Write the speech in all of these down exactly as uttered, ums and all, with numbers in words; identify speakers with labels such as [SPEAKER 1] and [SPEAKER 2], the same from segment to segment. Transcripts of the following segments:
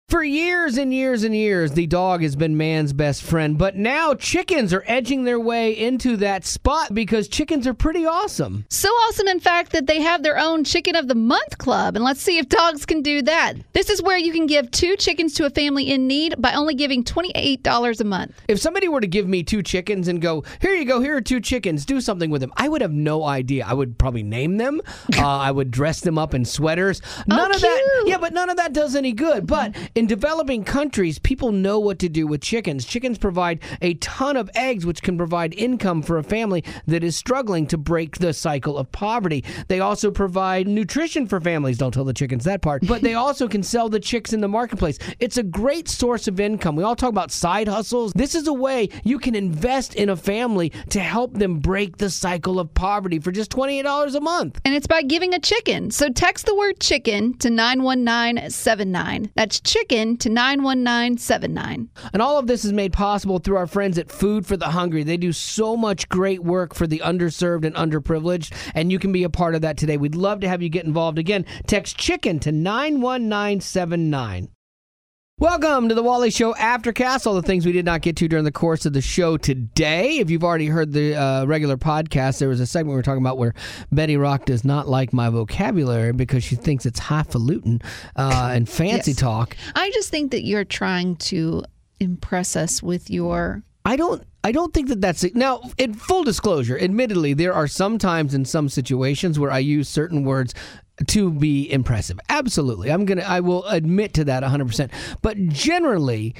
[SPEAKER 1] For years and years and years, the dog has been man's best friend, but now chickens are edging their way into that spot because chickens are pretty awesome.
[SPEAKER 2] So awesome, in fact, that they have their own Chicken of the Month Club, and let's see if dogs can do that. This is where you can give two chickens to a family in need by only giving twenty-eight dollars a month.
[SPEAKER 1] If somebody were to give me two chickens and go, here you go, here are two chickens, do something with them, I would have no idea. I would probably name them. uh, I would dress them up in sweaters. None
[SPEAKER 2] oh,
[SPEAKER 1] of
[SPEAKER 2] cute.
[SPEAKER 1] that. Yeah, but none of that does any good. But in developing countries, people know what to do with chickens. Chickens provide a ton of eggs, which can provide income for a family that is struggling to break the cycle of poverty. They also provide nutrition for families. Don't tell the chickens that part. But they also can sell the chicks in the marketplace. It's a great source of income. We all talk about side hustles. This is a way you can invest in a family to help them break the cycle of poverty for just twenty-eight dollars a month.
[SPEAKER 2] And it's by giving a chicken. So text the word chicken to nine one nine seven nine. That's chicken to nine one nine seven nine.
[SPEAKER 1] And all of this is made possible through our friends at Food for the Hungry. They do so much great work for the underserved and underprivileged, and you can be a part of that today. We'd love to have you get involved. Again, text chicken to nine one nine seven nine. Welcome to the Wally Show Aftercast, all the things we did not get to during the course of the show today. If you've already heard the uh, regular podcast, there was a segment we were talking about where Betty Rock does not like my vocabulary because she thinks it's highfalutin uh, and fancy
[SPEAKER 2] Yes.
[SPEAKER 1] talk.
[SPEAKER 2] I just think that you're trying to impress us with your...
[SPEAKER 1] I don't I don't think that that's... Now, in full disclosure, admittedly, there are some times in some situations where I use certain words to be impressive. Absolutely. I'm going to I will admit to that one hundred percent. But generally,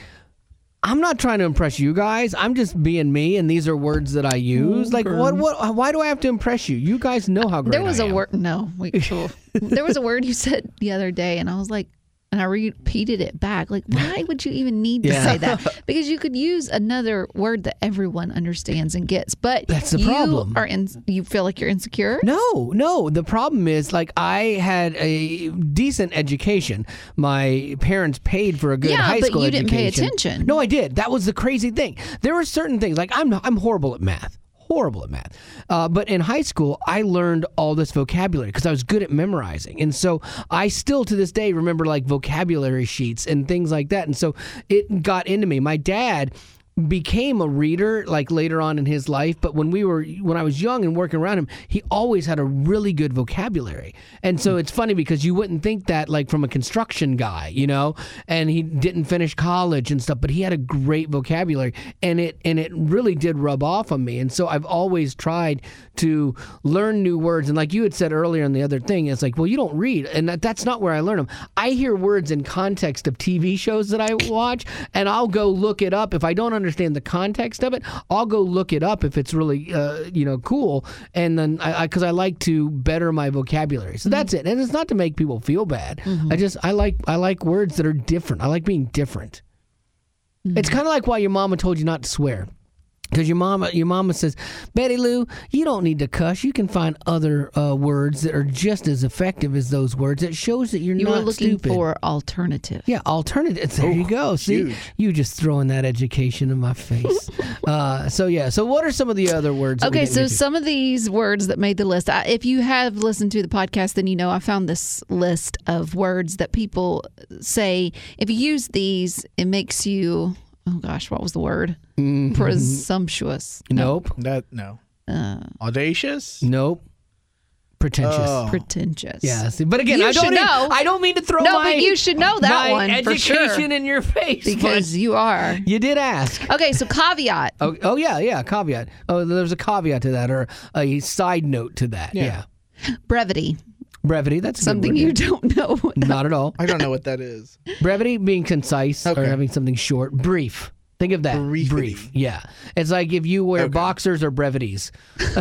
[SPEAKER 1] I'm not trying to impress you guys. I'm just being me, and these are words that I use. Okay. Like, what? What? Why do I have to impress you? You guys know how great
[SPEAKER 2] There was
[SPEAKER 1] I
[SPEAKER 2] a
[SPEAKER 1] am.
[SPEAKER 2] word... No. We, there was a word you said the other day, and I was like... And I repeated it back. Like, why would you even need to
[SPEAKER 1] Yeah.
[SPEAKER 2] say that? Because you could use another word that everyone understands and gets. But
[SPEAKER 1] that's the
[SPEAKER 2] you
[SPEAKER 1] problem.
[SPEAKER 2] Are in, you feel like you're insecure?
[SPEAKER 1] No, no. The problem is, like, I had a decent education. My parents paid for a good
[SPEAKER 2] yeah,
[SPEAKER 1] high school
[SPEAKER 2] but you
[SPEAKER 1] education.
[SPEAKER 2] didn't pay attention.
[SPEAKER 1] No, I did. That was the crazy thing. There were certain things, like I'm I'm horrible at math. Horrible at math. Uh, but in high school, I learned all this vocabulary because I was good at memorizing. And so I still to this day remember like vocabulary sheets and things like that. And so it got into me. My dad became a reader like later on in his life, but when we were when I was young and working around him, he always had a really good vocabulary. And so it's funny because you wouldn't think that like from a construction guy, you know, and he didn't finish college and stuff, but he had a great vocabulary, and it and it really did rub off on me. And so I've always tried to learn new words. And like you had said earlier in the other thing, it's like, well, you don't read, and that, that's not where I learn them. I hear words in context of T V shows that I watch, and I'll go look it up if I don't understand understand the context of it. I'll go look it up if it's really, uh, you know, cool. And then I, because I, I like to better my vocabulary. So mm-hmm. that's it. And it's not to make people feel bad. Mm-hmm. I just, I like, I like words that are different. I like being different. Mm-hmm. It's kind of like why your mama told you not to swear. Because your mama, your mama says, Betty Lou, you don't need to cuss. You can find other uh, words that are just as effective as those words. It shows that you're
[SPEAKER 2] you
[SPEAKER 1] not
[SPEAKER 2] were looking
[SPEAKER 1] stupid.
[SPEAKER 2] for alternative.
[SPEAKER 1] Yeah, alternative. There
[SPEAKER 3] oh,
[SPEAKER 1] you go. See,
[SPEAKER 3] huge.
[SPEAKER 1] You just throwing that education in my face. uh, so yeah. So what are some of the other words? That
[SPEAKER 2] Okay,
[SPEAKER 1] we
[SPEAKER 2] so
[SPEAKER 1] didn't
[SPEAKER 2] some of these words that made the list. I, if you have listened to the podcast, then you know I found this list of words that people say if you use these, it makes you. Oh gosh, what was the word?
[SPEAKER 1] Mm-hmm.
[SPEAKER 2] Presumptuous.
[SPEAKER 1] Nope.
[SPEAKER 3] That no.
[SPEAKER 2] Uh,
[SPEAKER 3] Audacious.
[SPEAKER 1] Nope. Pretentious.
[SPEAKER 3] Oh.
[SPEAKER 2] Pretentious.
[SPEAKER 1] Yeah. See, but again,
[SPEAKER 2] You
[SPEAKER 1] I don't.
[SPEAKER 2] should
[SPEAKER 1] Mean,
[SPEAKER 2] know.
[SPEAKER 1] I don't mean to throw
[SPEAKER 2] No,
[SPEAKER 1] my.
[SPEAKER 2] but you should know that
[SPEAKER 1] my
[SPEAKER 2] one for
[SPEAKER 1] education
[SPEAKER 2] sure.
[SPEAKER 1] in your face
[SPEAKER 2] Because
[SPEAKER 1] but
[SPEAKER 2] you are.
[SPEAKER 1] you did ask.
[SPEAKER 2] Okay, so caveat.
[SPEAKER 1] Oh, oh yeah, yeah. Caveat. Oh, there's a caveat to that, or a side note to that. Yeah.
[SPEAKER 3] Yeah.
[SPEAKER 2] Brevity.
[SPEAKER 1] Brevity. That's a good
[SPEAKER 2] Something
[SPEAKER 1] word,
[SPEAKER 2] you
[SPEAKER 1] yeah.
[SPEAKER 2] don't know.
[SPEAKER 1] Not at all.
[SPEAKER 3] I don't know what that is.
[SPEAKER 1] Brevity being concise or
[SPEAKER 3] Okay.
[SPEAKER 1] having something short. Brief. Think of that.
[SPEAKER 3] Briefity.
[SPEAKER 1] Brief. Yeah. It's like if you wear
[SPEAKER 3] Okay.
[SPEAKER 1] boxers or brevities.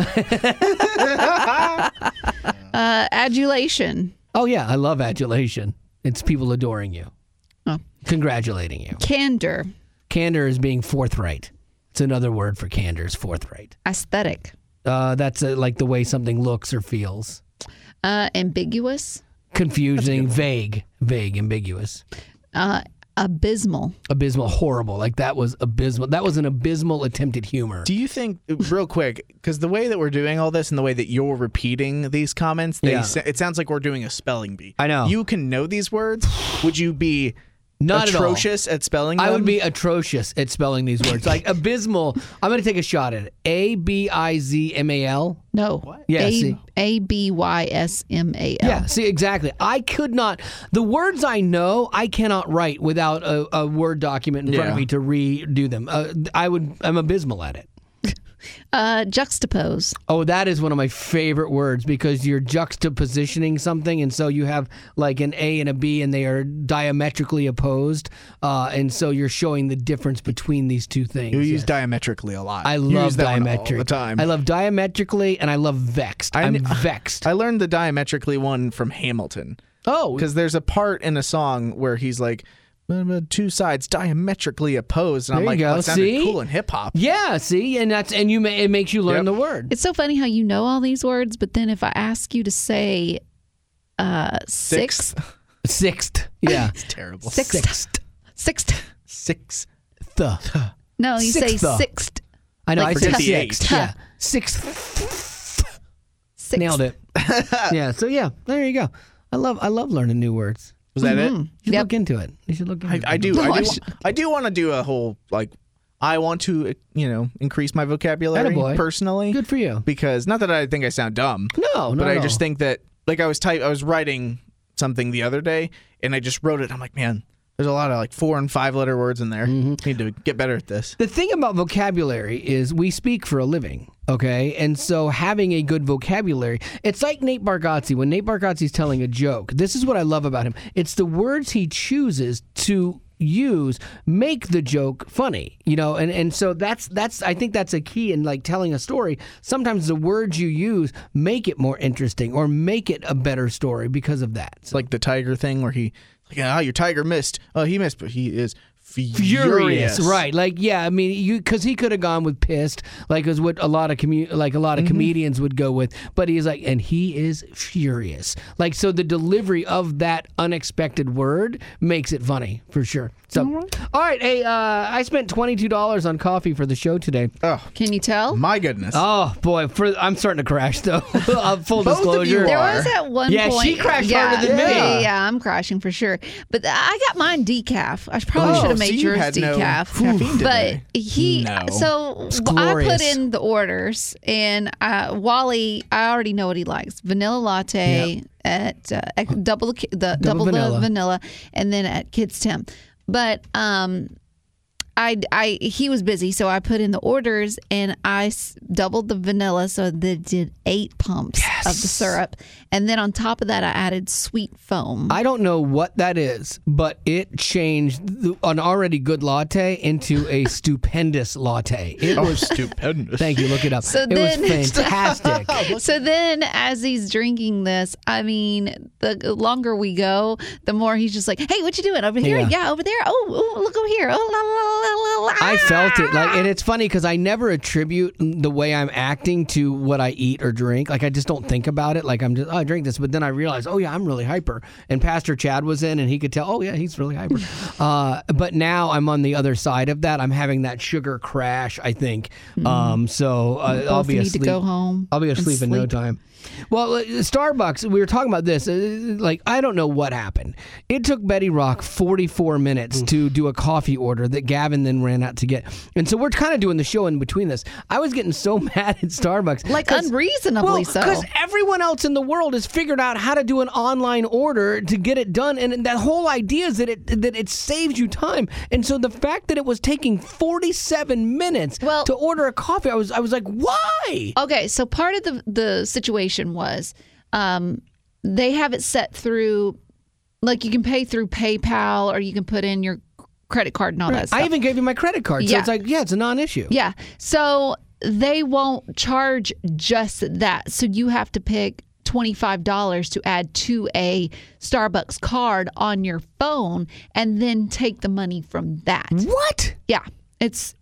[SPEAKER 2] Uh, adulation.
[SPEAKER 1] Oh, yeah. I love adulation. It's people adoring you.
[SPEAKER 2] Oh.
[SPEAKER 1] Congratulating you.
[SPEAKER 2] Candor.
[SPEAKER 1] Candor is being forthright. It's another word for candor is forthright.
[SPEAKER 2] Aesthetic.
[SPEAKER 1] Uh, that's uh, like the way something looks or feels.
[SPEAKER 2] Uh, ambiguous.
[SPEAKER 1] Confusing, vague, vague, ambiguous.
[SPEAKER 2] Uh, abysmal.
[SPEAKER 1] Abysmal, horrible. Like that was abysmal. That was an abysmal attempt at humor.
[SPEAKER 3] Do you think, real quick, because the way that we're doing all this and the way that you're repeating these comments, they
[SPEAKER 1] Yeah.
[SPEAKER 3] sa- it sounds like we're doing a spelling bee.
[SPEAKER 1] I know.
[SPEAKER 3] You can know these words. Would you be
[SPEAKER 1] Not at all.
[SPEAKER 3] atrocious at spelling them?
[SPEAKER 1] I would be atrocious at spelling these words. Like abysmal. I'm going to take a shot at it. A B I Z M A L.
[SPEAKER 2] No.
[SPEAKER 1] Yeah,
[SPEAKER 2] A-
[SPEAKER 1] see.
[SPEAKER 2] A B Y S M A L.
[SPEAKER 1] Yeah, see, exactly. I could not, the words I know, I cannot write without a, a Word document in front of
[SPEAKER 3] Yeah.
[SPEAKER 1] me to redo them. Uh, I would, I'm abysmal at it.
[SPEAKER 2] Uh, juxtapose.
[SPEAKER 1] Oh, that is one of my favorite words because you're juxtapositioning something, and so you have like an A and a B, and they are diametrically opposed, uh, and so you're showing the difference between these two things.
[SPEAKER 3] You
[SPEAKER 1] Yes.
[SPEAKER 3] use diametrically a lot.
[SPEAKER 1] I
[SPEAKER 3] You
[SPEAKER 1] love
[SPEAKER 3] use that one
[SPEAKER 1] diametric
[SPEAKER 3] all the time.
[SPEAKER 1] I love diametrically, and I love vexed.
[SPEAKER 3] I
[SPEAKER 1] I'm
[SPEAKER 3] kn-
[SPEAKER 1] vexed.
[SPEAKER 3] I learned the diametrically one from Hamilton.
[SPEAKER 1] oh,
[SPEAKER 3] Because there's a part in a song where he's like, "Uh, two sides diametrically opposed. And I'm
[SPEAKER 1] There
[SPEAKER 3] like,
[SPEAKER 1] you
[SPEAKER 3] oh,
[SPEAKER 1] go.
[SPEAKER 3] it sounded
[SPEAKER 1] See?
[SPEAKER 3] cool in hip hop.
[SPEAKER 1] yeah. See, and that's and you ma- it makes you learn
[SPEAKER 3] Yep.
[SPEAKER 1] the word.
[SPEAKER 2] It's so funny how you know all these words, but then if I ask you to say uh, sixth,
[SPEAKER 1] Sixth. Yeah.
[SPEAKER 3] It's terrible.
[SPEAKER 2] Sixth.
[SPEAKER 1] Sixth.
[SPEAKER 2] sixth,
[SPEAKER 3] Six.
[SPEAKER 1] The.
[SPEAKER 2] no, you say
[SPEAKER 1] Sixth.
[SPEAKER 2] sixth,
[SPEAKER 1] I know.
[SPEAKER 2] Like
[SPEAKER 1] I said
[SPEAKER 3] forget the
[SPEAKER 1] sixth.
[SPEAKER 3] H.
[SPEAKER 1] Yeah. Sixth.
[SPEAKER 2] sixth.
[SPEAKER 1] Nailed it. yeah. So yeah, there you go. I love I love learning new words.
[SPEAKER 3] Was that it?
[SPEAKER 1] You should
[SPEAKER 2] Yep.
[SPEAKER 1] look into it. You should look into
[SPEAKER 3] I,
[SPEAKER 1] it.
[SPEAKER 3] I do.
[SPEAKER 2] No,
[SPEAKER 3] I
[SPEAKER 2] I
[SPEAKER 3] do.
[SPEAKER 2] sh-
[SPEAKER 3] I do want to do a whole like. I want to, you know, increase my vocabulary
[SPEAKER 1] Attaboy.
[SPEAKER 3] personally.
[SPEAKER 1] Good for you.
[SPEAKER 3] Because not that I think I sound dumb,
[SPEAKER 1] No, no.
[SPEAKER 3] but I just think that like I was type I was writing something the other day and I just wrote it. I'm like, man, there's a lot of like four and five letter words in there.
[SPEAKER 1] Mm-hmm.
[SPEAKER 3] Need to get better at this.
[SPEAKER 1] The thing about vocabulary is we speak for a living, okay? And so having a good vocabulary, it's like Nate Bargatze. When Nate Bargatze's telling a joke, this is what I love about him. It's the words he chooses to use make the joke funny, you know, and and so that's that's I think that's a key in like telling a story. Sometimes the words you use make it more interesting or make it a better story because of that.
[SPEAKER 3] It's like the tiger thing where he like, ah, your tiger missed. Oh, he missed, but he is furious.
[SPEAKER 1] Furious, right? Like, yeah, I mean, you because he could have gone with pissed, like is what a lot of commu- like a lot of comedians would go with, but he's like, and he is furious. Like, so the delivery of that unexpected word makes it funny for sure. So, all right, hey, uh, I spent twenty two dollars on coffee for the show today.
[SPEAKER 3] Oh,
[SPEAKER 2] Can you tell?
[SPEAKER 3] my goodness.
[SPEAKER 1] Oh boy, for I'm starting to crash though. Uh, Full
[SPEAKER 3] Both of you
[SPEAKER 1] disclosure.
[SPEAKER 2] There
[SPEAKER 3] are.
[SPEAKER 2] was at one
[SPEAKER 1] Yeah,
[SPEAKER 2] point.
[SPEAKER 1] she crashed
[SPEAKER 2] yeah,
[SPEAKER 1] harder than me.
[SPEAKER 2] Yeah, yeah, I'm crashing for sure. But I got mine decaf. I probably
[SPEAKER 3] Oh,
[SPEAKER 2] should have
[SPEAKER 3] so
[SPEAKER 2] made
[SPEAKER 3] you
[SPEAKER 2] yours
[SPEAKER 3] had no
[SPEAKER 2] decaf.
[SPEAKER 3] caffeine today.
[SPEAKER 2] But he,
[SPEAKER 3] No.
[SPEAKER 2] so
[SPEAKER 1] It's
[SPEAKER 2] I put
[SPEAKER 1] glorious.
[SPEAKER 2] in the orders, and uh, Wally, I already know what he likes: vanilla latte
[SPEAKER 1] Yep.
[SPEAKER 2] at uh, at double the, the double,
[SPEAKER 1] vanilla.
[SPEAKER 2] the vanilla, and then at Kids Tim. But um, I, I, he was busy, so I put in the orders and I s- doubled the vanilla, so that did eight pumps of the syrup, and then on top of that, I added sweet foam.
[SPEAKER 1] I don't know what that is, but it changed the, an already good latte into a stupendous latte. It
[SPEAKER 3] Oh,
[SPEAKER 1] was.
[SPEAKER 3] stupendous.
[SPEAKER 1] Thank you. Look it up.
[SPEAKER 2] So
[SPEAKER 1] it
[SPEAKER 2] then-
[SPEAKER 1] was fantastic.
[SPEAKER 2] So then, as he's drinking this, I mean, the longer we go, the more he's just like, "Hey, what you doing over here?
[SPEAKER 1] Yeah.
[SPEAKER 2] Yeah, over there. Oh, oh, look over here. Oh, la, la, la, la, la.
[SPEAKER 1] I felt it, like, and it's funny because I never attribute the way I'm acting to what I eat or drink. Like, I just don't think about it. Like, I'm just, oh, I drink this, but then I realize, oh yeah, I'm really hyper. And Pastor Chad was in, and he could tell, oh yeah, he's really hyper. uh, but now I'm on the other side of that. I'm having that sugar crash. I think. Um, so uh, I'll
[SPEAKER 2] Both
[SPEAKER 1] be
[SPEAKER 2] need
[SPEAKER 1] asleep.
[SPEAKER 2] to go home.
[SPEAKER 1] I'll be
[SPEAKER 2] and
[SPEAKER 1] asleep in no
[SPEAKER 2] sleep.
[SPEAKER 1] time. Well, uh, Starbucks, we were talking about this. Uh, like, I don't know what happened. It took Betty Rock forty-four minutes to do a coffee order that Gavin then ran out to get. And so we're kind of doing the show in between this. I was getting so mad at Starbucks.
[SPEAKER 2] Like
[SPEAKER 1] 'cause-
[SPEAKER 2] unreasonably
[SPEAKER 1] well,
[SPEAKER 2] so.
[SPEAKER 1] Because everyone else in the world has figured out how to do an online order to get it done. And that whole idea is that it, that it saves you time. And so the fact that it was taking forty-seven minutes
[SPEAKER 2] Well-
[SPEAKER 1] to order a coffee, I was, I was like, why?
[SPEAKER 2] Okay, so part of the the situation was um, they have it set through, like you can pay through PayPal or you can put in your credit card and all that stuff.
[SPEAKER 1] I even gave you my credit card. So
[SPEAKER 2] Yeah.
[SPEAKER 1] it's like, yeah, it's a non-issue.
[SPEAKER 2] Yeah. So they won't charge just that. So you have to pick twenty-five dollars to add to a Starbucks card on your phone and then take the money from that.
[SPEAKER 1] What?
[SPEAKER 2] Yeah. It's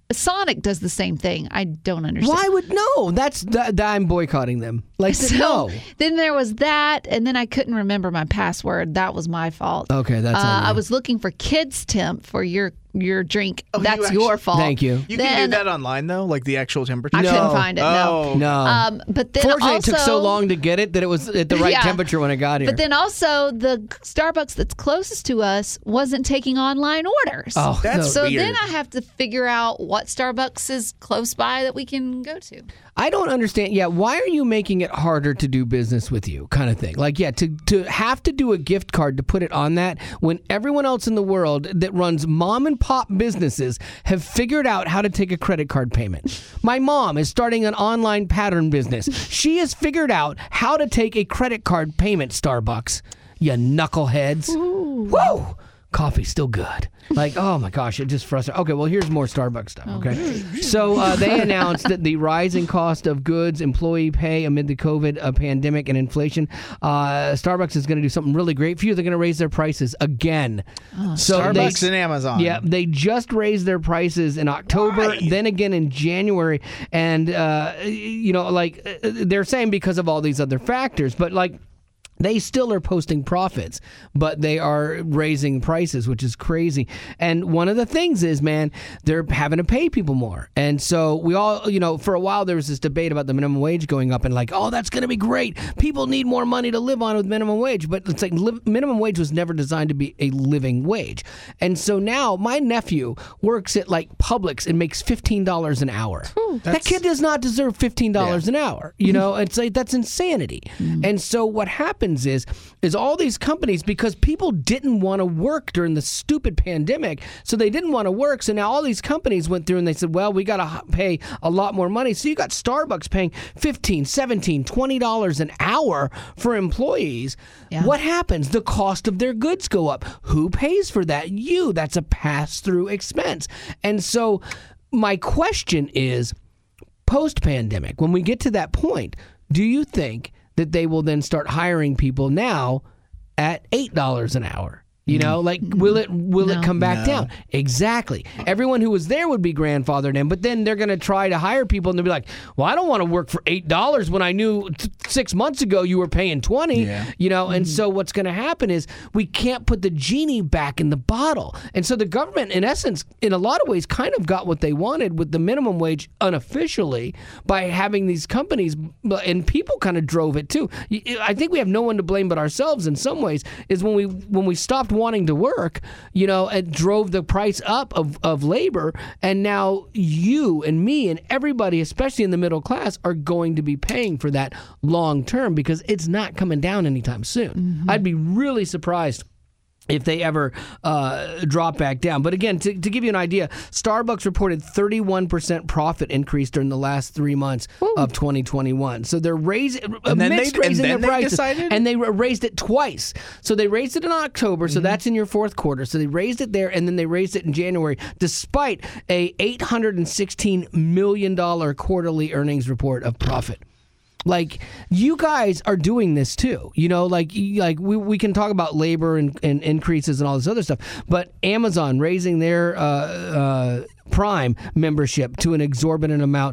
[SPEAKER 2] Sonic does the same thing. I don't understand.
[SPEAKER 1] Why would no? That's that, I'm boycotting them. Like
[SPEAKER 2] So
[SPEAKER 1] no.
[SPEAKER 2] then there was that, and then I couldn't remember my password. That was my fault.
[SPEAKER 1] Okay, that's
[SPEAKER 2] Uh,
[SPEAKER 1] on you.
[SPEAKER 2] I was looking for Kids Temp for your your drink.
[SPEAKER 3] Oh, you
[SPEAKER 2] That's
[SPEAKER 3] actually-
[SPEAKER 2] your fault.
[SPEAKER 1] Thank you.
[SPEAKER 3] You
[SPEAKER 2] Then-
[SPEAKER 3] can do that online though, like the actual temperature.
[SPEAKER 2] I
[SPEAKER 1] No.
[SPEAKER 2] couldn't find it.
[SPEAKER 3] Oh.
[SPEAKER 2] No.
[SPEAKER 1] No.
[SPEAKER 2] Um, but then
[SPEAKER 1] Fortunately,
[SPEAKER 2] also,
[SPEAKER 1] it took so long to get it that it was at the right
[SPEAKER 2] Yeah.
[SPEAKER 1] temperature when I got here.
[SPEAKER 2] But then also, the Starbucks that's closest to us wasn't taking online orders.
[SPEAKER 1] oh,
[SPEAKER 3] That's
[SPEAKER 1] so-
[SPEAKER 2] so
[SPEAKER 3] weird.
[SPEAKER 2] then I have to figure out what Starbucks is close by that we can go to.
[SPEAKER 1] I don't understand. Yeah, why are you making it harder to do business with you, kind of thing? Like, yeah, to to have to do a gift card to put it on that when everyone else in the world that runs mom and pop businesses have figured out how to take a credit card payment. My mom is starting an online pattern business. She has figured out how to take a credit card payment. Starbucks, you knuckleheads. Woo! Coffee's still good. Like, oh my gosh, it just frustrates. Okay, well, here's more Starbucks stuff, okay? So uh, they announced that the rising cost of goods, employee pay amid the COVID uh, pandemic and inflation, uh, Starbucks is going to do something really great for you. They're going to raise their prices again. so
[SPEAKER 3] Starbucks
[SPEAKER 1] they,
[SPEAKER 3] and Amazon.
[SPEAKER 1] Yeah, they just raised their prices in October,
[SPEAKER 3] Why?
[SPEAKER 1] then again in January. And, uh, you know, like, uh, they're saying because of all these other factors, but like, they still are posting profits, but they are raising prices, which is crazy. And one of the things is, man, they're having to pay people more. And so we all, you know, for a while there was this debate about the minimum wage going up and like, oh, that's going to be great. People need more money to live on with minimum wage. But it's like li- minimum wage was never designed to be a living wage. And so now my nephew works at like Publix and makes fifteen dollars an hour. That
[SPEAKER 3] That's-
[SPEAKER 1] kid does not deserve fifteen dollars
[SPEAKER 3] Yeah.
[SPEAKER 1] an hour. You know, it's like that's insanity. And so what happens is is all these companies, because people didn't want to work during the stupid pandemic, so they didn't want to work, so now all these companies went through and they said, well, we got to pay a lot more money. So you got Starbucks paying fifteen, seventeen, twenty dollars an hour for employees.
[SPEAKER 2] Yeah.
[SPEAKER 1] What happens? The cost of their goods go up. Who pays for that? You. That's a pass-through expense. And so my question is, post-pandemic, when we get to that point, do you think that they will then start hiring people now at eight dollars an hour? You know, like, will it will
[SPEAKER 2] No.
[SPEAKER 1] it come back
[SPEAKER 3] No.
[SPEAKER 1] down? Exactly. Everyone who was there would be grandfathered in, but then they're going to try to hire people, and they'll be like, well, I don't want to work for eight dollars when I knew t- six months ago you were paying twenty.
[SPEAKER 3] Yeah.
[SPEAKER 1] You know, and so what's going to happen is we can't put the genie back in the bottle. And so the government, in essence, in a lot of ways, kind of got what they wanted with the minimum wage unofficially by having these companies, and people kind of drove it too. I think we have no one to blame but ourselves in some ways, is when we when we stopped wanting to work, you know, it drove the price up of, of labor. And now you and me and everybody, especially in the middle class, are going to be paying for that long term because it's not coming down anytime soon.
[SPEAKER 2] Mm-hmm.
[SPEAKER 1] I'd be really surprised if they ever uh, drop back down. But again, to, to give you an idea, Starbucks reported thirty-one percent profit increase during the last three months of twenty twenty-one. So they're raising,
[SPEAKER 3] And then
[SPEAKER 1] amidst
[SPEAKER 3] they- and
[SPEAKER 1] raising
[SPEAKER 3] then
[SPEAKER 1] their
[SPEAKER 3] they
[SPEAKER 1] prices,
[SPEAKER 3] decided?
[SPEAKER 1] and they raised it twice. So they raised it in October, so that's in your fourth quarter. So they raised it there, and then they raised it in January, despite a eight hundred sixteen million dollars quarterly earnings report of profit. Like, you guys are doing this too, you know, like like we, we can talk about labor and, and increases and all this other stuff, but Amazon raising their uh, uh, Prime membership to an exorbitant amount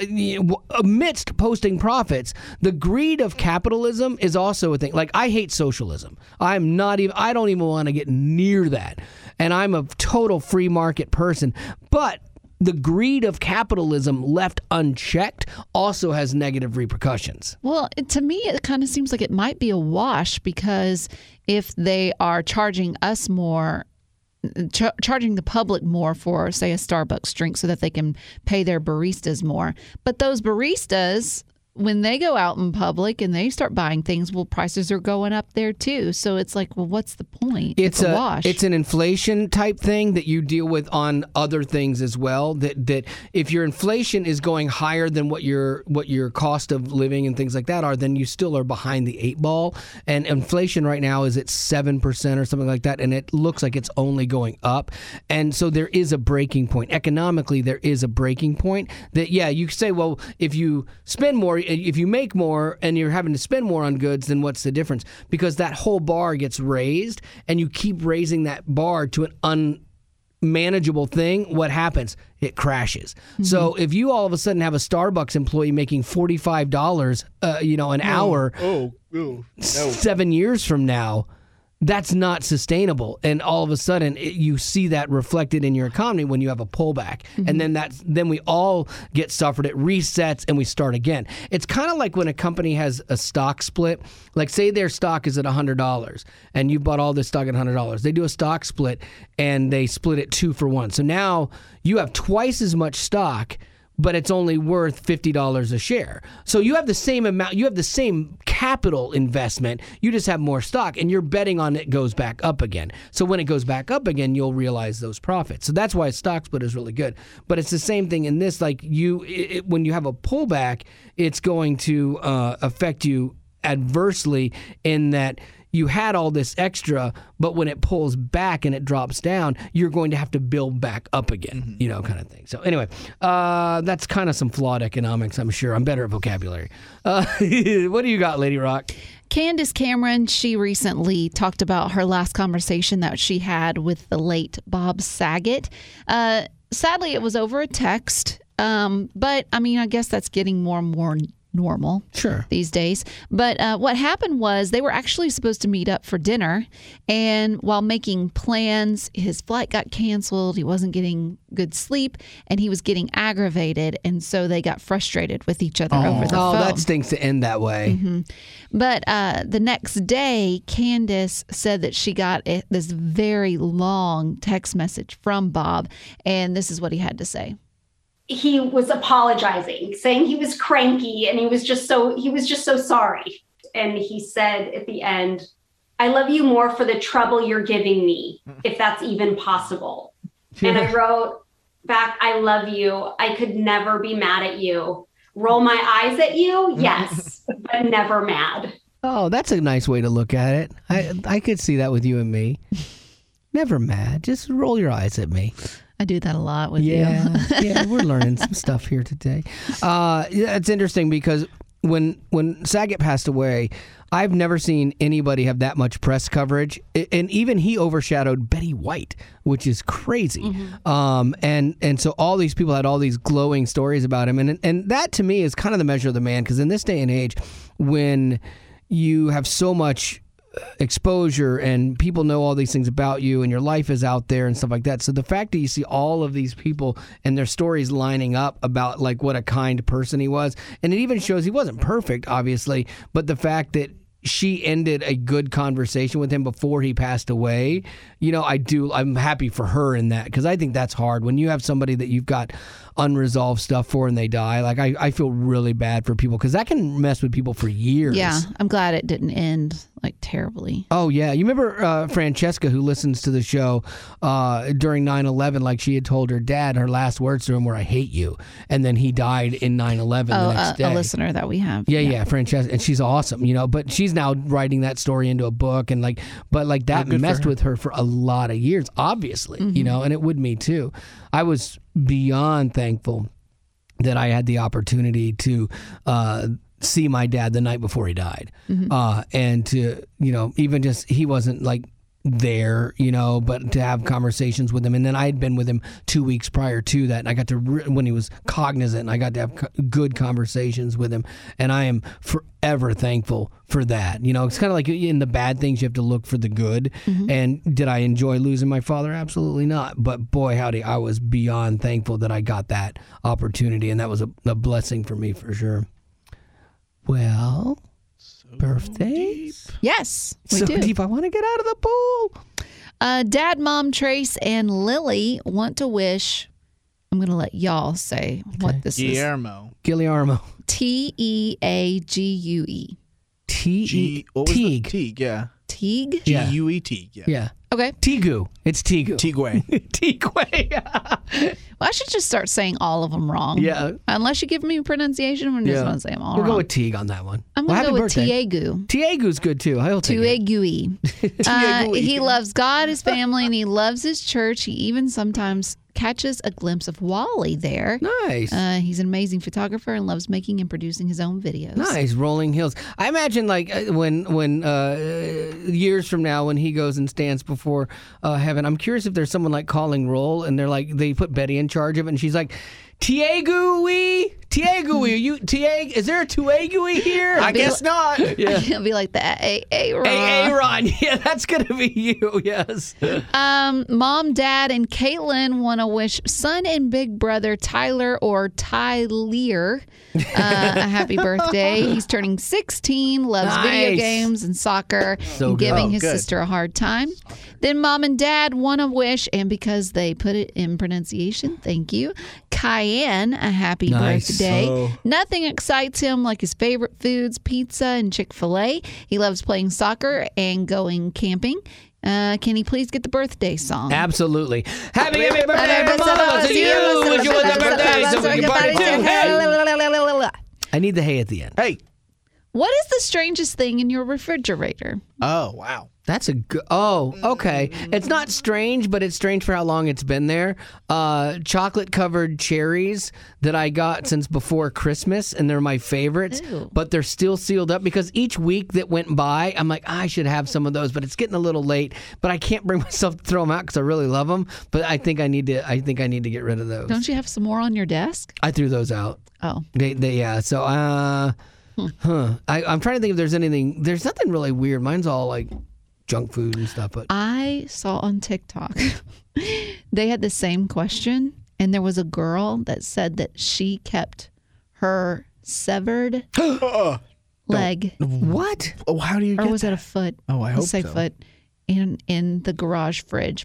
[SPEAKER 1] amidst posting profits. The greed of capitalism is also a thing. Like, I hate socialism. I'm not even, I don't even want to get near that. And I'm a total free market person, but the greed of capitalism left unchecked also has negative repercussions.
[SPEAKER 2] Well, it, to me, it kind of seems like it might be a wash, because if they are charging us more, ch- charging the public more for, say, a Starbucks drink so that they can pay their baristas more. But those baristas, when they go out in public and they start buying things, well, prices are going up there too. So it's like, well, what's the point?
[SPEAKER 1] It's,
[SPEAKER 2] It's, a,
[SPEAKER 1] a,
[SPEAKER 2] wash.
[SPEAKER 1] It's an inflation type thing that you deal with on other things as well. That that if your inflation is going higher than what your what your cost of living and things like that are, then you still are behind the eight ball. And inflation right now is at seven percent or something like that, and it looks like it's only going up. And so there is a breaking point economically. There is a breaking point that yeah, you say, well, if you spend more. If you make more and you're having to spend more on goods, then what's the difference? Because that whole bar gets raised, and you keep raising that bar to an un manageable thing, what happens? It crashes. Mm-hmm. So if you all of a sudden have a Starbucks employee making forty-five dollars, uh, you know, an oh, hour,
[SPEAKER 3] oh, oh, no.
[SPEAKER 1] seven years from now, that's not sustainable. And all of a sudden, it, you see that reflected in your economy when you have a pullback. Mm-hmm. And then that's then we all get suffered. It resets and we start again. It's kind of like when a company has a stock split. Like say their stock is at one hundred dollars and you bought all this stock at one hundred dollars. They do a stock split and they split it two for one. So now you have twice as much stock, but it's only worth fifty dollars a share. So you have the same amount, you have the same capital investment, you just have more stock, and you're betting on it goes back up again. So when it goes back up again, you'll realize those profits. So that's why a stock split is really good. But it's the same thing in this, like you, it, when you have a pullback, it's going to uh, affect you adversely in that you had all this extra, but when it pulls back and it drops down, you're going to have to build back up again, mm-hmm. you know, kind of thing. So anyway, uh, that's kind of some flawed economics, I'm sure. I'm better at vocabulary. Uh, what do you got, Lady Rock?
[SPEAKER 2] Candace Cameron, she recently talked about her last conversation that she had with the late Bob Saget. Uh, sadly, it was over a text, um, but I mean, I guess that's getting more and more normal
[SPEAKER 1] sure
[SPEAKER 2] these days. But uh, what happened was they were actually supposed to meet up for dinner, and while making plans, his flight got canceled. He wasn't getting good sleep, and he was getting aggravated, and so they got frustrated with each other
[SPEAKER 1] oh.
[SPEAKER 2] over the
[SPEAKER 1] oh,
[SPEAKER 2] phone.
[SPEAKER 1] Oh, that stinks to end that way.
[SPEAKER 2] Mm-hmm. But uh, the next day, Candace said that she got a, this very long text message from Bob, and this is what he had to say.
[SPEAKER 4] He was apologizing, saying he was cranky and he was just so he was just so sorry. And he said at the end, "I love you more for the trouble you're giving me, if that's even possible." And I wrote back, "I love you. I could never be mad at you. Roll my eyes at you, yes, but never mad."
[SPEAKER 1] Oh, that's a nice way to look at it. I I could see that with you and me. Never mad. Just roll your eyes at me.
[SPEAKER 2] I do that a lot with
[SPEAKER 1] yeah,
[SPEAKER 2] you.
[SPEAKER 1] yeah, we're learning some stuff here today. Uh, yeah, it's interesting because when when Saget passed away, I've never seen anybody have that much press coverage, and even he overshadowed Betty White, which is crazy. Mm-hmm. Um, and and so all these people had all these glowing stories about him, and and that to me is kind of the measure of the man, because in this day and age, when you have so much exposure and people know all these things about you and your life is out there and stuff like that. So the fact that you see all of these people and their stories lining up about like what a kind person he was, and it even shows he wasn't perfect, obviously, but the fact that she ended a good conversation with him before he passed away, you know, I do, I'm happy for her in that, because I think that's hard when you have somebody that you've got unresolved stuff for and they die. Like, I, I feel really bad for people, because that can mess with people for years.
[SPEAKER 2] Yeah, I'm glad it didn't end like terribly.
[SPEAKER 1] Oh, yeah. You remember uh, Francesca, who listens to the show uh, during nine eleven, like she had told her dad, her last words to him were, "I hate you." And then he died in nine eleven
[SPEAKER 2] oh,
[SPEAKER 1] the next
[SPEAKER 2] uh,
[SPEAKER 1] day.
[SPEAKER 2] A listener that we have.
[SPEAKER 1] Yeah, yeah, yeah, Francesca. And she's awesome, you know, but she's now writing that story into a book, and like, but like that
[SPEAKER 3] oh,
[SPEAKER 1] messed
[SPEAKER 3] her.
[SPEAKER 1] with her for a lot of years, obviously, mm-hmm. you know, and it would me too. I was beyond thankful that I had the opportunity to uh, see my dad the night before he died. Mm-hmm. Uh, and to, you know, even just, he wasn't like there, you know, but to have conversations with him. And then I had been with him two weeks prior to that, and I got to, re- when he was cognizant, and I got to have co- good conversations with him. And I am forever thankful for that. You know, it's kind of like in the bad things, you have to look for the good. Mm-hmm. And did I enjoy losing my father? Absolutely not. But boy, howdy, I was beyond thankful that I got that opportunity. And that was a, a blessing for me for sure. Well, so birthdays?
[SPEAKER 2] Deep. Yes, we
[SPEAKER 1] so
[SPEAKER 2] do.
[SPEAKER 1] deep. I want to get out of the pool.
[SPEAKER 2] Uh, Dad, Mom, Trace, and Lily want to wish. I'm going to let y'all say okay. what this
[SPEAKER 3] Guillermo.
[SPEAKER 2] is.
[SPEAKER 1] Guillermo.
[SPEAKER 2] T E A G U E.
[SPEAKER 1] T E. Teague.
[SPEAKER 3] Teague, yeah.
[SPEAKER 2] Teague?
[SPEAKER 3] G U E T, yeah.
[SPEAKER 1] Yeah.
[SPEAKER 2] Okay.
[SPEAKER 1] Tigu. It's Tigu.
[SPEAKER 3] Tigwe.
[SPEAKER 1] Tigwe.
[SPEAKER 2] Well, I should just start saying all of them wrong.
[SPEAKER 1] Yeah.
[SPEAKER 2] Unless you give me a pronunciation, I'm just
[SPEAKER 1] yeah.
[SPEAKER 2] going to say them all
[SPEAKER 1] we'll
[SPEAKER 2] wrong.
[SPEAKER 1] We'll go with Teague on that one.
[SPEAKER 2] I'm going to
[SPEAKER 1] well,
[SPEAKER 2] go with
[SPEAKER 1] birthday.
[SPEAKER 2] Tiagu.
[SPEAKER 1] Tiagu's good too. I'll take it.
[SPEAKER 2] Tiagu. uh, he loves God, his family, and he loves his church. He even sometimes catches a glimpse of Wally there.
[SPEAKER 1] Nice.
[SPEAKER 2] Uh, he's an amazing photographer and loves making and producing his own videos.
[SPEAKER 1] Nice, Rolling Hills. I imagine like uh, when when uh, years from now when he goes and stands before uh, heaven. I'm curious if there's someone like calling roll and they're like they put Betty in charge of it and she's like, Tiagui, Tiagui, you Tiag? Is there a Tiagui here?
[SPEAKER 3] I guess not.
[SPEAKER 1] Yeah.
[SPEAKER 2] It'll be like the A A Ron.
[SPEAKER 1] Hey, Aaron, yeah, that's gonna be you. Yes.
[SPEAKER 2] Um, Mom, Dad, and Caitlin want to wish son and big brother Tyler or Tyler uh, a happy birthday. He's turning sixteen, loves video
[SPEAKER 1] Nice.
[SPEAKER 2] games and soccer,
[SPEAKER 1] So
[SPEAKER 2] and
[SPEAKER 1] good.
[SPEAKER 2] giving
[SPEAKER 3] Oh,
[SPEAKER 2] his
[SPEAKER 3] good.
[SPEAKER 2] sister a hard time. Then Mom and Dad want to wish, and because they put it in pronunciation, thank you, Cayenne a happy
[SPEAKER 1] Nice.
[SPEAKER 2] birthday.
[SPEAKER 1] Oh.
[SPEAKER 2] Nothing excites him like his favorite foods, pizza and Chick-fil-A. He loves playing soccer and going camping. Uh, can he please get the birthday song?
[SPEAKER 1] Absolutely. Happy, happy birthday
[SPEAKER 2] Happy
[SPEAKER 1] from all of us to you. Wish you was a birthday so we can party too. Hey. I need the hey at the end.
[SPEAKER 3] Hey.
[SPEAKER 2] What is the strangest thing in your refrigerator?
[SPEAKER 3] Oh, wow.
[SPEAKER 1] That's a good. Oh, okay. It's not strange, but it's strange for how long it's been there. Uh, chocolate covered cherries that I got since before Christmas, and they're my favorites.
[SPEAKER 2] Ew.
[SPEAKER 1] But they're still sealed up because each week that went by, I'm like, I should have some of those, but it's getting a little late. But I can't bring myself to throw them out because I really love them. But I think I need to. I think I need to get rid of those.
[SPEAKER 2] Don't you have some more on your desk?
[SPEAKER 1] I threw those out.
[SPEAKER 2] Oh,
[SPEAKER 1] They, they yeah. So, uh, huh. I, I'm trying to think if there's anything. There's nothing really weird. Mine's all like junk food and stuff. But
[SPEAKER 2] I saw on TikTok they had the same question, and there was a girl that said that she kept her severed
[SPEAKER 3] Uh,
[SPEAKER 2] leg,
[SPEAKER 1] what?
[SPEAKER 3] oh, how do you
[SPEAKER 2] or
[SPEAKER 3] get
[SPEAKER 2] was
[SPEAKER 3] that?
[SPEAKER 2] it a foot?
[SPEAKER 3] Oh, I
[SPEAKER 2] Let's
[SPEAKER 3] hope
[SPEAKER 2] say
[SPEAKER 3] so.
[SPEAKER 2] foot in in the garage fridge.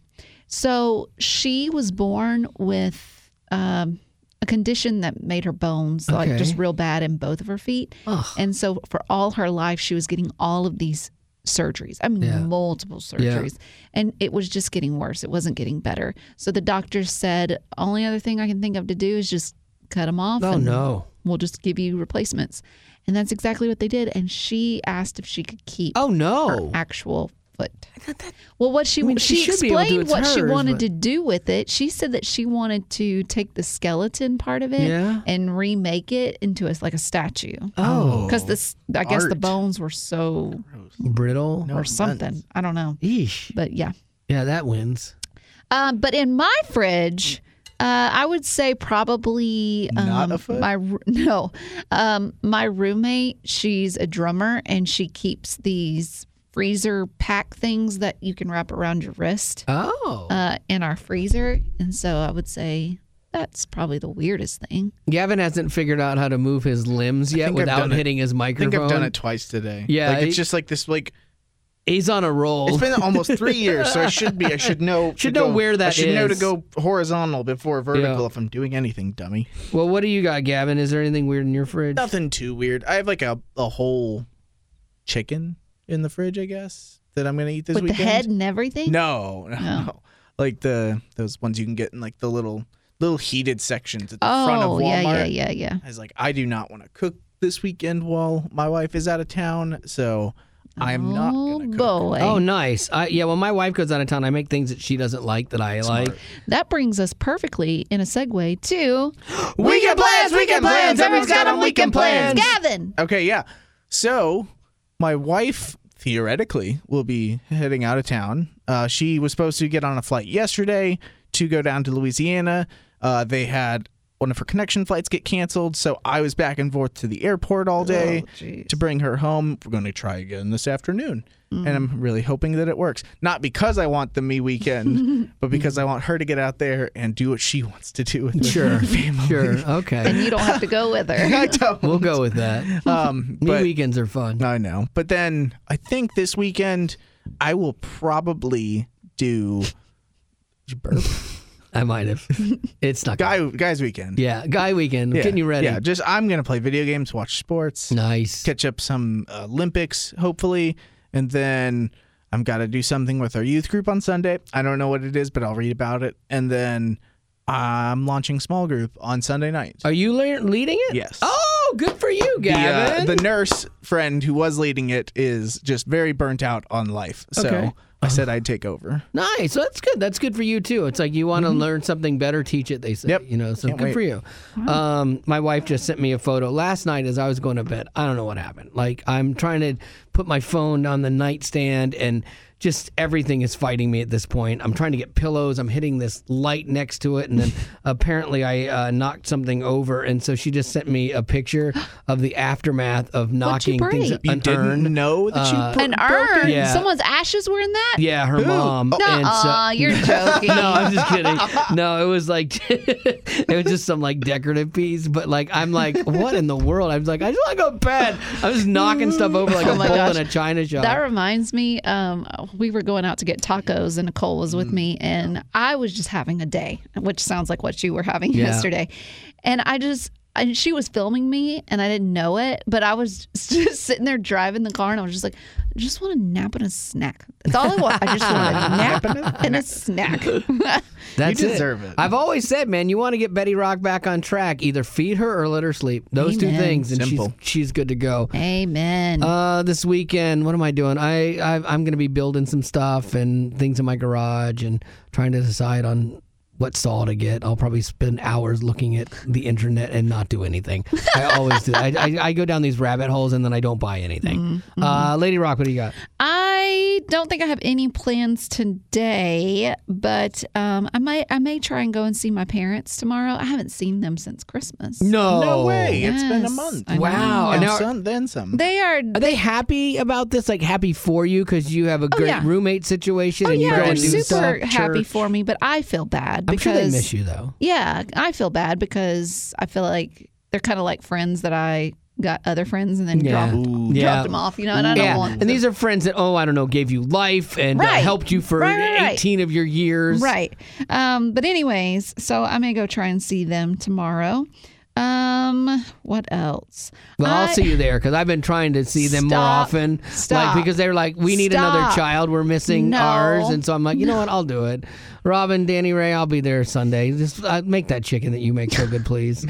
[SPEAKER 2] So she was born with um, a condition that made her bones like
[SPEAKER 1] Okay.
[SPEAKER 2] just real bad in both of her feet,
[SPEAKER 1] Ugh.
[SPEAKER 2] and so for all her life she was getting all of these surgeries. I mean,
[SPEAKER 1] Yeah.
[SPEAKER 2] multiple surgeries, and it was just getting worse. It wasn't getting better. So the doctor said, only other thing I can think of to do is just cut them off.
[SPEAKER 1] Oh
[SPEAKER 2] and
[SPEAKER 1] no.
[SPEAKER 2] We'll just give you replacements. And that's exactly what they did. And she asked if she could keep
[SPEAKER 1] Oh
[SPEAKER 2] her
[SPEAKER 1] no.
[SPEAKER 2] actual foot. Well, what she
[SPEAKER 1] I mean, she
[SPEAKER 2] she,
[SPEAKER 1] should be able to.
[SPEAKER 2] explained
[SPEAKER 1] It's
[SPEAKER 2] what she
[SPEAKER 1] hers,
[SPEAKER 2] wanted
[SPEAKER 1] but-
[SPEAKER 2] to do with it. She said that she wanted to take the skeleton part of it
[SPEAKER 1] Yeah.
[SPEAKER 2] and remake it into a, like a statue.
[SPEAKER 1] Oh.
[SPEAKER 2] Because this, I guess the
[SPEAKER 3] Art.
[SPEAKER 2] bones were so
[SPEAKER 1] Brittle.
[SPEAKER 3] No
[SPEAKER 2] or something.
[SPEAKER 3] offense.
[SPEAKER 2] I don't know,
[SPEAKER 1] Eesh.
[SPEAKER 2] but yeah.
[SPEAKER 1] Yeah, that wins.
[SPEAKER 2] Um, but in my fridge, uh, I would say probably um,
[SPEAKER 3] Not a foot?
[SPEAKER 2] my ru- no, um, my roommate. She's a drummer and she keeps these freezer pack things that you can wrap around your wrist
[SPEAKER 1] Oh.
[SPEAKER 2] uh, in our freezer, and so I would say that's probably the weirdest thing.
[SPEAKER 1] Gavin hasn't figured out how to move his limbs yet
[SPEAKER 3] think I've
[SPEAKER 1] without
[SPEAKER 3] done it.
[SPEAKER 1] hitting his
[SPEAKER 3] I
[SPEAKER 1] microphone.
[SPEAKER 3] think I've done it twice today.
[SPEAKER 1] Yeah,
[SPEAKER 3] Like, it's
[SPEAKER 1] it-
[SPEAKER 3] just like this, like,
[SPEAKER 1] He's on a roll.
[SPEAKER 3] it's been almost three years, so I should be, I should know. to
[SPEAKER 1] Should know
[SPEAKER 3] go-
[SPEAKER 1] where that
[SPEAKER 3] I should know to
[SPEAKER 1] is.
[SPEAKER 3] go horizontal before vertical
[SPEAKER 1] Yeah.
[SPEAKER 3] if I'm doing anything, dummy.
[SPEAKER 1] Well, what do you got, Gavin? Is there anything weird in your fridge?
[SPEAKER 3] Nothing too weird. I have like a, a whole chicken in the fridge, I guess, that I'm going to eat this
[SPEAKER 2] With
[SPEAKER 3] weekend.
[SPEAKER 2] the head and everything?
[SPEAKER 3] No, no,
[SPEAKER 2] No.
[SPEAKER 3] no. Like the those ones you can get in like the little little heated sections at the front of
[SPEAKER 2] Oh,
[SPEAKER 3] Walmart.
[SPEAKER 2] yeah, yeah, yeah, yeah.
[SPEAKER 3] I was like, I do not want to cook this weekend while my wife is out of town, so I am not
[SPEAKER 2] Oh,
[SPEAKER 3] going to cook.
[SPEAKER 2] boy.
[SPEAKER 1] Oh, nice. I, yeah, when my wife goes out of town, I make things that she doesn't like that I like.
[SPEAKER 2] That brings us perfectly in a segue to
[SPEAKER 1] Weekend plans, weekend plans. Everyone's got them weekend plans.
[SPEAKER 2] Gavin.
[SPEAKER 3] Okay, yeah. So my wife theoretically will be heading out of town. Uh, she was supposed to get on a flight yesterday to go down to Louisiana. Uh, they had one of her connection flights get canceled, so I was back and forth to the airport all day
[SPEAKER 2] Oh, jeez.
[SPEAKER 3] to bring her home. We're going to try again this afternoon. And I'm really hoping that it works. Not because I want the me weekend, but because I want her to get out there and do what she wants to do with
[SPEAKER 1] Sure.
[SPEAKER 3] her family.
[SPEAKER 1] Sure.
[SPEAKER 2] And
[SPEAKER 1] Okay.
[SPEAKER 2] you don't have to go with her.
[SPEAKER 3] I don't.
[SPEAKER 1] We'll go with that.
[SPEAKER 3] Um,
[SPEAKER 1] Me
[SPEAKER 3] but
[SPEAKER 1] weekends are fun.
[SPEAKER 3] I know. But then I think this weekend I will probably do Did you burp?
[SPEAKER 1] I might have. It's not.
[SPEAKER 3] guy guys weekend.
[SPEAKER 1] Yeah, guy weekend.
[SPEAKER 3] Yeah.
[SPEAKER 1] Getting you ready.
[SPEAKER 3] Yeah, just I'm gonna play video games, watch sports,
[SPEAKER 1] Nice.
[SPEAKER 3] catch up some uh, Olympics, hopefully, and then I'm gotta do something with our youth group on Sunday. I don't know what it is, but I'll read about it. And then I'm launching small group on Sunday night.
[SPEAKER 1] Are you le- leading it?
[SPEAKER 3] Yes.
[SPEAKER 1] Oh, good for you,
[SPEAKER 3] The, uh,
[SPEAKER 1] Gavin.
[SPEAKER 3] the nurse friend who was leading it is just very burnt out on life. So
[SPEAKER 1] Okay.
[SPEAKER 3] I said I'd take over.
[SPEAKER 1] Nice. So that's good. That's good for you too. It's like you want to mm-hmm. learn something better, teach it, they say.
[SPEAKER 3] Yep.
[SPEAKER 1] You know, so
[SPEAKER 3] Can't
[SPEAKER 1] good
[SPEAKER 3] wait.
[SPEAKER 1] for you. Wow. Um, my wife just sent me a photo last night as I was going to bed. I don't know what happened. Like I'm trying to put my phone on the nightstand and just everything is fighting me at this point. I'm trying to get pillows. I'm hitting this light next to it. And then apparently I uh, knocked something over. And so she just sent me a picture of the aftermath of knocking things.
[SPEAKER 3] You
[SPEAKER 1] an
[SPEAKER 3] didn't
[SPEAKER 1] urn.
[SPEAKER 3] know that you
[SPEAKER 1] Uh,
[SPEAKER 3] broke
[SPEAKER 2] An urn?
[SPEAKER 1] Yeah.
[SPEAKER 2] Someone's ashes were in that?
[SPEAKER 1] Yeah, her
[SPEAKER 3] Who?
[SPEAKER 1] mom.
[SPEAKER 3] Oh.
[SPEAKER 1] And so-
[SPEAKER 2] Nuh-uh, you're joking.
[SPEAKER 1] No, I'm just kidding. No, it was like it was just some like decorative piece. But like I'm like, what in the world? I was like, I just want to go to bed. I was knocking stuff over like
[SPEAKER 2] Oh
[SPEAKER 1] a
[SPEAKER 2] my
[SPEAKER 1] bull
[SPEAKER 2] gosh.
[SPEAKER 1] in a china shop.
[SPEAKER 2] That reminds me, um, we were going out to get tacos and Nicole was with me and I was just having a day, which sounds like what you were having
[SPEAKER 1] Yeah.
[SPEAKER 2] yesterday. And I just, and she was filming me and I didn't know it, but I was just sitting there driving the car and I was just like, I just want a nap and a snack. That's all I want. I just want a nap and a snack.
[SPEAKER 1] That's
[SPEAKER 3] You deserve it.
[SPEAKER 1] I've always said, man, you want to get Betty Rock back on track. Either feed her or let her sleep. Those two
[SPEAKER 2] Amen.
[SPEAKER 1] things, and
[SPEAKER 3] Simple.
[SPEAKER 1] she's she's good to go.
[SPEAKER 2] Amen.
[SPEAKER 1] Uh, this weekend, what am I doing? I, I I'm going to be building some stuff and things in my garage and trying to decide on what saw to get. I'll probably spend hours looking at the internet and not do anything. I always do. I, I I go down these rabbit holes and then I don't buy anything.
[SPEAKER 2] Mm-hmm.
[SPEAKER 1] Uh, Lady Rock, what do you got?
[SPEAKER 2] I don't think I have any plans today, but um, I might I may try and go and see my parents tomorrow. I haven't seen them since Christmas.
[SPEAKER 1] No,
[SPEAKER 3] No way. It's been a
[SPEAKER 2] Yes,
[SPEAKER 3] month.
[SPEAKER 2] I know.
[SPEAKER 1] Wow.
[SPEAKER 3] And
[SPEAKER 1] Now-
[SPEAKER 3] some, then some.
[SPEAKER 2] They are.
[SPEAKER 1] Are they happy about this? Like happy for you because you have a great
[SPEAKER 2] yeah.
[SPEAKER 1] roommate situation
[SPEAKER 2] Oh
[SPEAKER 1] and you
[SPEAKER 2] yeah,
[SPEAKER 1] go
[SPEAKER 2] they're
[SPEAKER 1] and do
[SPEAKER 2] super
[SPEAKER 1] stuff?
[SPEAKER 2] happy
[SPEAKER 3] church.
[SPEAKER 2] for me, but I feel bad
[SPEAKER 1] I'm
[SPEAKER 2] because
[SPEAKER 1] sure they miss you though.
[SPEAKER 2] Yeah, I feel bad because I feel like they're kind of like friends that I got other friends and then
[SPEAKER 1] Yeah.
[SPEAKER 2] dropped,
[SPEAKER 3] Ooh.
[SPEAKER 1] Yeah.
[SPEAKER 2] dropped them off, you know, and I don't
[SPEAKER 1] Yeah,
[SPEAKER 2] want
[SPEAKER 1] and these are friends that oh I don't know gave you life and uh,
[SPEAKER 2] Right.
[SPEAKER 1] helped you for
[SPEAKER 2] Right, right, right.
[SPEAKER 1] eighteen of your years.
[SPEAKER 2] Right. Um, but anyways, so I may go try and see them tomorrow. Um, what else?
[SPEAKER 1] Well, I'll
[SPEAKER 2] I-
[SPEAKER 1] see you there because I've been trying to see them more
[SPEAKER 2] Stop.
[SPEAKER 1] often.
[SPEAKER 2] Stop.
[SPEAKER 1] Like because they're like, we need another
[SPEAKER 2] Stop.
[SPEAKER 1] child. We're missing
[SPEAKER 2] No.
[SPEAKER 1] ours, and so I'm like, you know what? I'll do it. Robin, Danny Ray, I'll be there Sunday. Just uh, make that chicken that you make so good, please.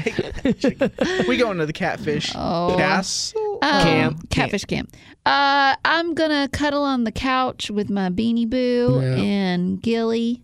[SPEAKER 3] We going to the catfish
[SPEAKER 2] Oh.
[SPEAKER 3] castle?
[SPEAKER 2] Um,
[SPEAKER 1] Camp.
[SPEAKER 2] Catfish camp. Uh, I'm gonna cuddle on the couch with my Beanie Boo
[SPEAKER 1] Yeah.
[SPEAKER 2] and Gilly,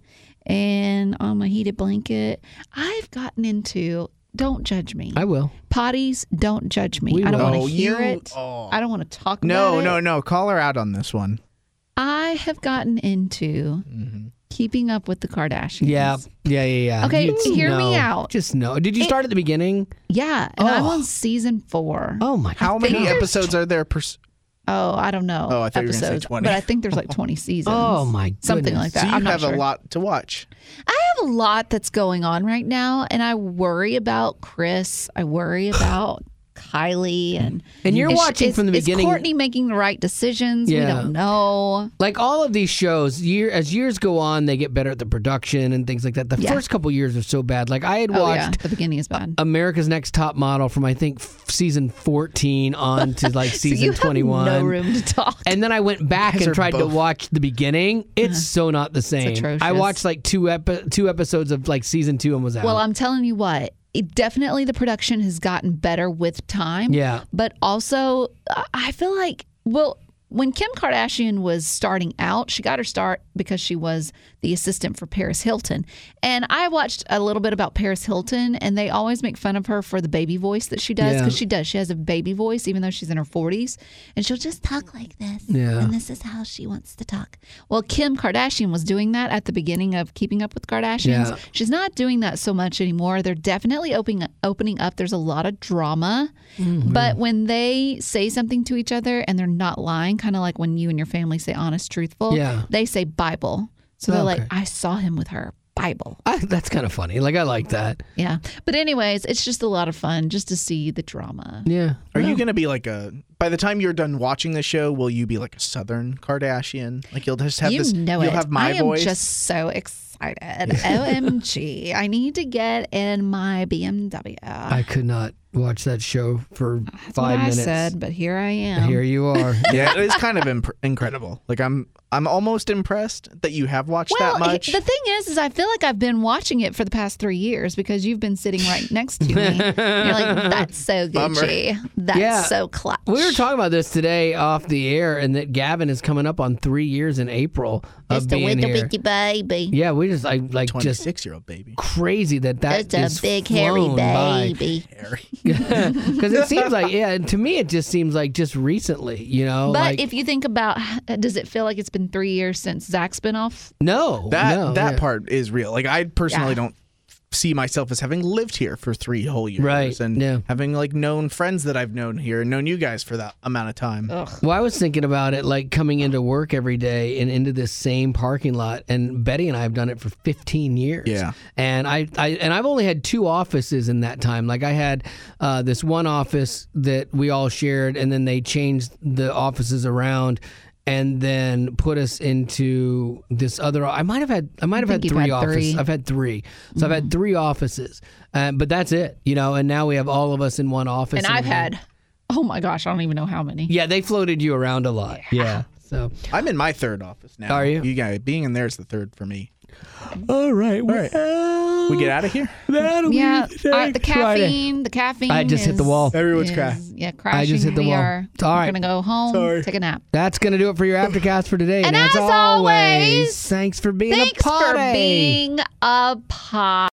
[SPEAKER 2] and on my heated blanket. I've gotten into. Don't judge me.
[SPEAKER 1] I will.
[SPEAKER 2] Potties, don't judge me.
[SPEAKER 1] We
[SPEAKER 2] I don't
[SPEAKER 1] will.
[SPEAKER 2] want to
[SPEAKER 3] Oh,
[SPEAKER 2] hear
[SPEAKER 3] you-
[SPEAKER 2] it.
[SPEAKER 3] oh.
[SPEAKER 2] I don't want to talk about
[SPEAKER 3] No,
[SPEAKER 2] it.
[SPEAKER 3] no, no. Call her out on this one.
[SPEAKER 2] I have gotten into keeping up with the Kardashians.
[SPEAKER 1] Yeah, yeah, yeah, yeah.
[SPEAKER 2] Okay,
[SPEAKER 1] You-
[SPEAKER 2] hear me
[SPEAKER 1] no.
[SPEAKER 2] out.
[SPEAKER 1] Just no. Did you
[SPEAKER 2] It-
[SPEAKER 1] start at the beginning?
[SPEAKER 2] Yeah, and I'm
[SPEAKER 1] Oh.
[SPEAKER 2] on season four.
[SPEAKER 1] Oh my!
[SPEAKER 3] How
[SPEAKER 2] think
[SPEAKER 3] many
[SPEAKER 2] there's
[SPEAKER 3] episodes are there per? s-
[SPEAKER 2] Oh, I don't know.
[SPEAKER 3] Oh, I thought you were gonna say
[SPEAKER 2] episodes,
[SPEAKER 3] twenty.
[SPEAKER 2] but I think there's like twenty seasons.
[SPEAKER 1] Oh my!
[SPEAKER 2] Something
[SPEAKER 1] goodness.
[SPEAKER 2] like that.
[SPEAKER 3] So you
[SPEAKER 2] I'm not
[SPEAKER 3] have
[SPEAKER 2] sure.
[SPEAKER 3] a lot to watch.
[SPEAKER 2] I have a lot that's going on right now, and I worry about Chris. I worry about Kylie, and
[SPEAKER 1] And you're
[SPEAKER 2] is-
[SPEAKER 1] watching
[SPEAKER 2] is-
[SPEAKER 1] from the beginning.
[SPEAKER 2] Is Courtney making the right decisions? We
[SPEAKER 1] Yeah.
[SPEAKER 2] don't know.
[SPEAKER 1] Like all of these shows, year as years go on, they get better at the production and things like that. The
[SPEAKER 2] Yeah.
[SPEAKER 1] first couple years are so bad. Like I had
[SPEAKER 2] Oh yeah,
[SPEAKER 1] watched
[SPEAKER 2] the beginning is bad.
[SPEAKER 1] America's Next Top Model from I think f- season fourteen on to like
[SPEAKER 2] So
[SPEAKER 1] season
[SPEAKER 2] you have
[SPEAKER 1] twenty-one.
[SPEAKER 2] no room to talk.
[SPEAKER 1] And then I went back
[SPEAKER 3] guys
[SPEAKER 1] and
[SPEAKER 3] are
[SPEAKER 1] tried to
[SPEAKER 3] both-
[SPEAKER 1] watch the beginning. It's so not the same.
[SPEAKER 2] atrocious.
[SPEAKER 1] I watched like two epi- two episodes of like season two and was out.
[SPEAKER 2] Well, I'm telling you what, it definitely the production has gotten better with time.
[SPEAKER 1] Yeah.
[SPEAKER 2] But also, uh, I feel like, well, when Kim Kardashian was starting out, she got her start because she was the assistant for Paris Hilton. And I watched a little bit about Paris Hilton, and they always make fun of her for the baby voice that she does,
[SPEAKER 1] Yeah.
[SPEAKER 2] because she does. She has a baby voice, even though she's in her forties. And she'll just talk like this.
[SPEAKER 1] Yeah.
[SPEAKER 2] And this is how she wants to talk. Well, Kim Kardashian was doing that at the beginning of Keeping Up with Kardashians.
[SPEAKER 1] Yeah.
[SPEAKER 2] She's not doing that so much anymore. They're definitely opening opening up. There's a lot of drama.
[SPEAKER 1] Mm-hmm.
[SPEAKER 2] But when they say something to each other and they're not lying, kind of like when you and your family say honest, truthful,
[SPEAKER 1] Yeah.
[SPEAKER 2] they say Bible. So they're
[SPEAKER 1] Okay.
[SPEAKER 2] like, I saw him with her. Bible.
[SPEAKER 1] I, that's kind of funny. Like I like that.
[SPEAKER 2] Yeah. But anyways, it's just a lot of fun just to see the drama.
[SPEAKER 1] Yeah.
[SPEAKER 3] Are you going to be like a? By the time you're done watching the show, will you be like a Southern Kardashian? Like you'll just have
[SPEAKER 2] you
[SPEAKER 3] this.
[SPEAKER 2] know
[SPEAKER 3] you'll
[SPEAKER 2] it.
[SPEAKER 3] have my
[SPEAKER 2] I am
[SPEAKER 3] voice.
[SPEAKER 2] just so excited. O M G. I need to get in my B M W.
[SPEAKER 1] I could not watch that show for
[SPEAKER 2] That's
[SPEAKER 1] five
[SPEAKER 2] what
[SPEAKER 1] minutes.
[SPEAKER 2] I said, but here I am.
[SPEAKER 1] Here you are.
[SPEAKER 3] Yeah, it is kind of imp- incredible. Like I'm, I'm almost impressed that you have watched
[SPEAKER 2] Well,
[SPEAKER 3] that much.
[SPEAKER 2] the thing is, is I feel like I've been watching it for the past three years because you've been sitting right next to me. You're like, that's so Gucci. That's
[SPEAKER 1] Yeah.
[SPEAKER 2] so clutch.
[SPEAKER 1] We were talking about this today off the air, and that Gavin is coming up on three years in April of
[SPEAKER 2] Just a
[SPEAKER 1] being
[SPEAKER 2] little
[SPEAKER 1] here.
[SPEAKER 2] bitty baby.
[SPEAKER 1] Yeah, we just I like just
[SPEAKER 3] twenty-six-year-old baby.
[SPEAKER 1] crazy that that
[SPEAKER 2] That's
[SPEAKER 1] is
[SPEAKER 2] a big hairy
[SPEAKER 1] flown by.
[SPEAKER 2] baby.
[SPEAKER 3] Harry.
[SPEAKER 1] Because it seems like, yeah, to me, it just seems like just recently, you know?
[SPEAKER 2] But
[SPEAKER 1] like,
[SPEAKER 2] if you think about, does it feel like it's been three years since Zach's been off?
[SPEAKER 1] no,
[SPEAKER 3] That
[SPEAKER 1] no,
[SPEAKER 3] that
[SPEAKER 1] yeah.
[SPEAKER 3] part is real. Like I personally
[SPEAKER 2] Yeah.
[SPEAKER 3] don't see myself as having lived here for three whole years,
[SPEAKER 1] Right,
[SPEAKER 3] and
[SPEAKER 1] yeah.
[SPEAKER 3] having like known friends that I've known here and known you guys for that amount of time.
[SPEAKER 1] Well, I was thinking about it like coming into work every day and into this same parking lot, and Betty and I have done it for fifteen years.
[SPEAKER 3] Yeah.
[SPEAKER 1] and I, I and I've only had two offices in that time. Like I had uh, this one office that we all shared, and then they changed the offices around. And then put us into this other. I might have had. I might have had
[SPEAKER 2] think you've
[SPEAKER 1] three
[SPEAKER 2] had
[SPEAKER 1] offices.
[SPEAKER 2] three.
[SPEAKER 1] I've had three. So I've had three offices, um, but that's it. You know. And now we have all of us in one office.
[SPEAKER 2] And I've had, oh my gosh, I don't even know how many.
[SPEAKER 1] Yeah, they floated you around a lot. Yeah. So.
[SPEAKER 3] I'm in my third office now.
[SPEAKER 1] Are you?
[SPEAKER 3] You guys being in there is the third for me.
[SPEAKER 1] All right.
[SPEAKER 3] All right. We get out of here.
[SPEAKER 1] That'll
[SPEAKER 2] Yeah,
[SPEAKER 1] be the
[SPEAKER 2] uh, the
[SPEAKER 1] next Friday.
[SPEAKER 2] caffeine, the caffeine.
[SPEAKER 1] I just hit the
[SPEAKER 2] is-
[SPEAKER 1] wall.
[SPEAKER 3] Everyone's
[SPEAKER 2] is-
[SPEAKER 3] crashing.
[SPEAKER 2] Yeah, crashing.
[SPEAKER 1] I just hit the
[SPEAKER 2] we
[SPEAKER 1] wall.
[SPEAKER 2] Are,
[SPEAKER 1] It's all right.
[SPEAKER 2] We're gonna go home,
[SPEAKER 3] Sorry.
[SPEAKER 2] take a nap.
[SPEAKER 1] That's going to do it for your Aftercast for today.
[SPEAKER 2] And
[SPEAKER 1] as
[SPEAKER 2] as always,
[SPEAKER 1] thanks for being
[SPEAKER 2] Thanks
[SPEAKER 1] a potty.
[SPEAKER 2] for being a pod.